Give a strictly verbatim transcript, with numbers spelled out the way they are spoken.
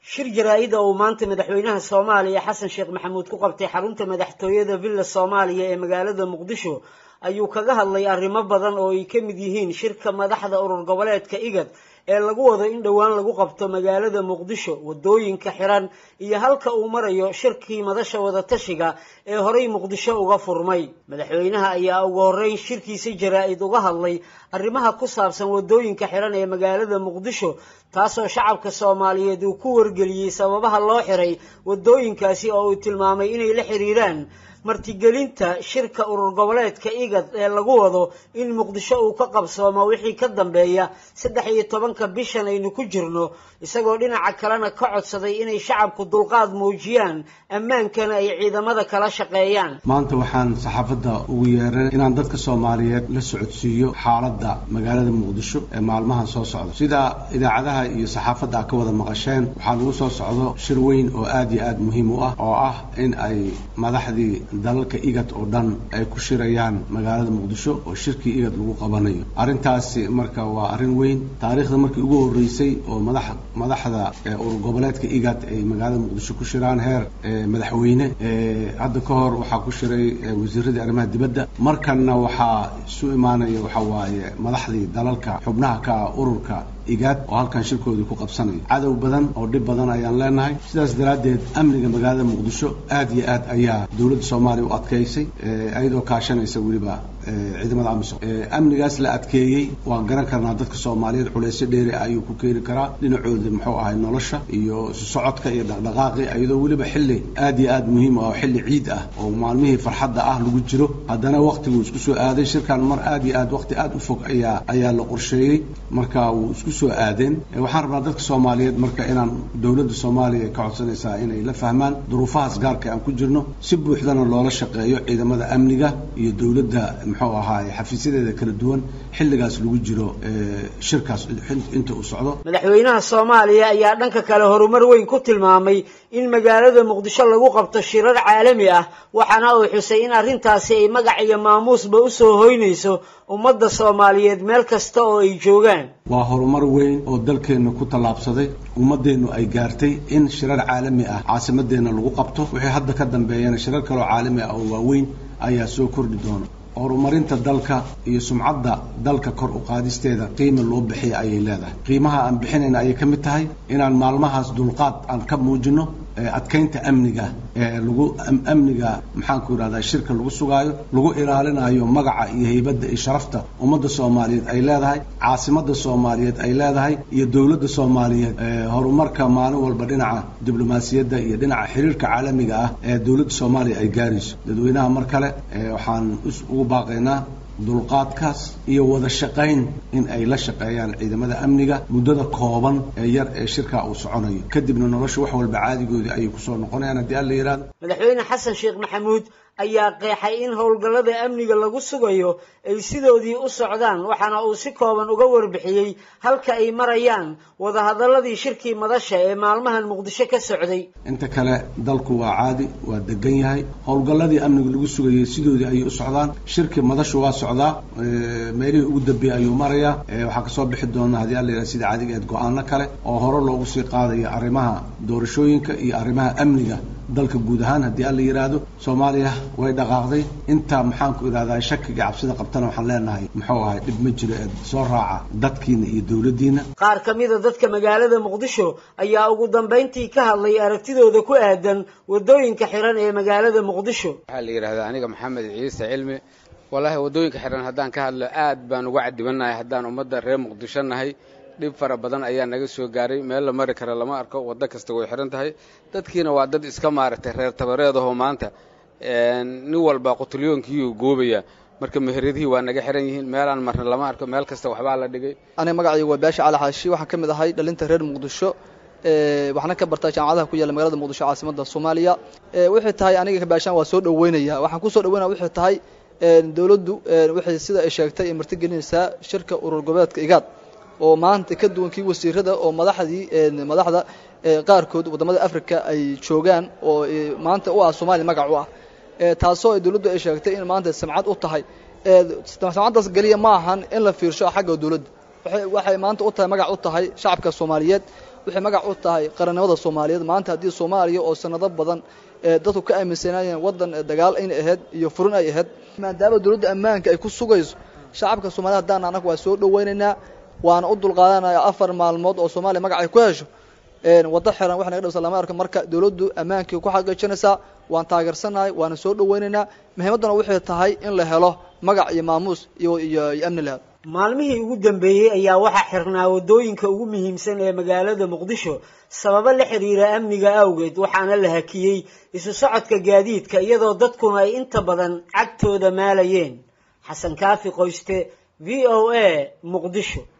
shir jaraa'id oo maanta madaxweynaha Soomaaliya Xasan Sheekh Maxamuud ku qabtay xarunta madaxtooyada Villa Soomaaliya ee magaalada Muqdisho ayuu kaga hadlay arrimo badan oo ay ka mid yihiin shirka madaxda urur goboleedka IGAD ee lagu wado in dhawaan lagu qabto magaalada Muqdisho wadooyinka xiran iyo halka uu marayo shirkii madasha wada tashiga ee horay Muqdisho uga furmay madaxweynaha ayaa ugu horeyn shirkiisa jaraa'id uga hadlay arrimaha ku saabsan wadooyinka xiran ee magaalada Muqdisho taasoo shacabka Soomaaliyeed uu ku wargeliyay sababaha loo xiray wadooyinkaasi oo uu tilmaamay inay la xiriiraan martigelinta shirka urur goboleedka IGAD ee lagu wado in Muqdisho uu ka qabsoomo wixii ka dambeeya saddex iyo tobanka bishan aynu ku jirno isagoo dhinaca kalena ka codsaday inay shacabku dulqaad muujiyaan ammaankana ay ciidamada kala shaqeeyaan maanta waxaan saxaafadda ugu yeeray inaan dadka Soomaaliyeed la socodsiiyo xaaladda magaalada Muqdisho ee maalmahan soo socda sida idaacadaha iyo saxaafadda ka wada maqasheen waxaa lagu soo socdo shir weyn oo aad iyo aad muhiim u ah oo ah in ay madaxdii dalalka IGAD oo dhan ay ku shirayaan magaalada Muqdisho oo shirkii IGAD lagu qabanayo arintaasi marka waa arin weyn taariikhda markii ugu horeysay oo madax madaxda urur goboleedka IGAD ay magaalada Muqdisho ku shiraan heer madaxweyne hadda ka hor waxa ku shiray wasiirada arrimaha dibadda markana waxa isu imaanaya waxa waaye madaxdii dalalka xubnaha ka ururka IGAD oo halkan shirkooda ku qabsanayo cadow badan oo dib badan ayaan leenahay sidaas daraadeed amniga magaalada Muqdisho aad iyo aad ayaa dawladda Soomaaliya u adkeysay ayadoo kaashanaysa waliba ciidamada amisom amnigaas la adkeeyay waan garan karnaa dadka Soomaaliyeed culeysyo dheeri ayuu ku keeni karaa dhinacooda muxuu ahay nolosha iyo socodka iyo dhaqdhaqaaqi ayadoo waliba xilli aad iyo aad muhiim ah xilli ciid ah oo maalmihii farxadda ah lagu jiro haddana waqtigu isku soo aaday shirkan mar aad iyo aad waqti aad u fog ayaa ayaa la qorsheeyay marka uu isku soo aadeen waxaan rabnaa dadka Soomaaliyeed marka inaan dawladda Soomaaliya ka codsanaysaa inay la fahmaan duruufahaas gaarka aan ku jirno si buuxdana loola shaqeeyo ciidamada amniga iyo dawladda muxuu ahaay xafiisyadeeda kala duwan xilligaas lagu jiro shirkaas inta uu socdo madaxweynaha Soomaaliya ayaa dhanka kale horumar weyn ku tilmaamay in magaalada Muqdisho lagu qabto shirar caalami ah waxaana uu xusay in arrintaasi ay magac iyo maamuusba u soo hoynayso ummadda Soomaaliyeed meel kasta oo ay joogaan waa horumar weyn oo dalkeena ku talaabsaday ummadeenu ay gaartay in shirar caalami ah caasimadeena lagu qabto wixii hadda ka dambeeyana shirar kale oo caalami ah oo waaweyn ayaa soo kordhi doona horumarinta dalka iyo sumcadda dalka kor u qaadisteeda qiimo loo bixiyo ayay leedahay qiimaha aan bixinayna ayay ka mid tahay inaan maalmahaas dulqaad aan ka muujino adkeynta amniga ee lagu amniga maxaan ku yiraahdaa shirka lagu sugaayo lagu ilaalinayo magaca iyo haybadda iyo sharafta ummadda Soomaaliyeed ay leedahay caasimadda Soomaaliyeed ay leedahay iyo dawladda Soomaaliyeed horumarka maalin walba dhinaca diblomaasiyadda iyo dhinaca xiriirka caalamiga ah ee dawladda Soomaaliya ay gaarayso dadweynaha mar kale waxaan ugu baaqaynaa dulqaadkaas iyo wada shaqayn in ay la shaqeeyaan ciidamada amniga muddada kooban ee yar ee shirka uu soconayo kadibna nolosha wax walba caadigoodii ay ku soo noqonayaan hadii alla yiraahdo madaxweyne Xasan Sheekh Maxamuud ayaa qeexay in howlgallada amniga lagu sugayo ay sidoodii u socdaan waxaana uu si kooban uga warbixiyay halka ay marayaan wada hadaladii shirkii madasha ee maalmahan Muqdisho ka socday inta kale dalku waa caadi waa degan yahay howlgalladii amniga lagu sugayay sidoodii ay u socdaan shirkii madasha waa socdaa meelihii ugu dambeeyay ayuu marayaa waxa ka soo bixi doona hadii alla yiraahdo sida caadiga ah go'aano kale oo hore loogu sii qaadayo arrimaha doorashooyinka iyo arrimaha amniga dalka guud ahaan hadii alla yiraahdo Soomaaliya way dhaqaaqday inta maxaan ku iraahdaa shakiga cabsida qabtana waxaan leenahay muxuu ahay dib ma jiro ee soo raaca dadkiina iyo dawladdiina qaar kamida dadka magaalada Muqdisho ayaa ugu dambeyntii ka hadlay aragtidooda ku aadan wadooyinka xiran ee magaalada Muqdisho waxa la yiraahdaa aniga Maxamed Ciise Cilmi wallahi wadooyinka xiran hadaan ka hadlo aad baan uga cadibanahay hadaan ummadda reer Muqdisho nahay dhib fara badan ayaa naga soo gaaray meel la mari karo lama arko wada kasta way xiran tahay dadkiina waa dad iska maaragtay reer tabareedaho maanta een nin walba qotolyoonkiiyo goobaya marka meheradii waa naga xiran yihiin meel aan marna lama arko meel kasta waxba la dhigay aniga magacaygu waa Baasha Cali Xaashi waxaan kamid ahay dhalinta reer Muqdisho ee waxaan ka bartay jaamacadaha ku yaala magaalada Muqdisho caasimadda Soomaaliya ee wixii tahay aniga ka baashan waa soo dhaweynaya waxaan ku soo dhaweynaa wixii tahay ee dawladdu wixii sida ay sheegtay in martigelinaysa shirka urur goboleedka IGAD oo maanta ka duwankii wasiirada oo madaxdii madaxda qaarkood wadamada Afrika ay joogaan oo maanta u ah Soomaaliya magac u ah ee taasoo dawladdu ay sheegtay in maanta samcad u tahay ee samcadaas galiya ma ahan in la fiirsho xagga dawladda waxay waxay maanta u tahay magac u tahay shacabka Soomaaliyeed waxay magac u tahay qarannimada Soomaaliyeed maanta hadii Soomaaliya oo sanado badan ee dadku ka aaminsanayeen wadan dagaal in ahayd iyo furin ay ahayd maadaama dawladda ammaanka ay ku sugayso shacabka Soomaaliyeed hadaan anagu waa soo dhaweynaynaa waana u dulqaadanayaa afar maalmood oo Soomaaliya magac ay ku hesho een wada xiran wax naga dhawsa lama arko marka dawladdu ammaanka ku xaqiijinaysa waan taageersanahay waana soo dhaweynaynaa muhiimaduna waxay tahay in la helo magac iyo maamuus iyo iyo amni leh maalmihii ugu dambeeyay ayaa waxa xirnaa wadooyinka ugu muhiimsan ee magaalada Muqdisho sabab la xiriira amniga awgeed waxaana la hakiyay isu socodka gaadiidka iyadoo dadkuna ay inta badan cagtooda maalayeen xasan kaafi qoyste V O A Muqdisho.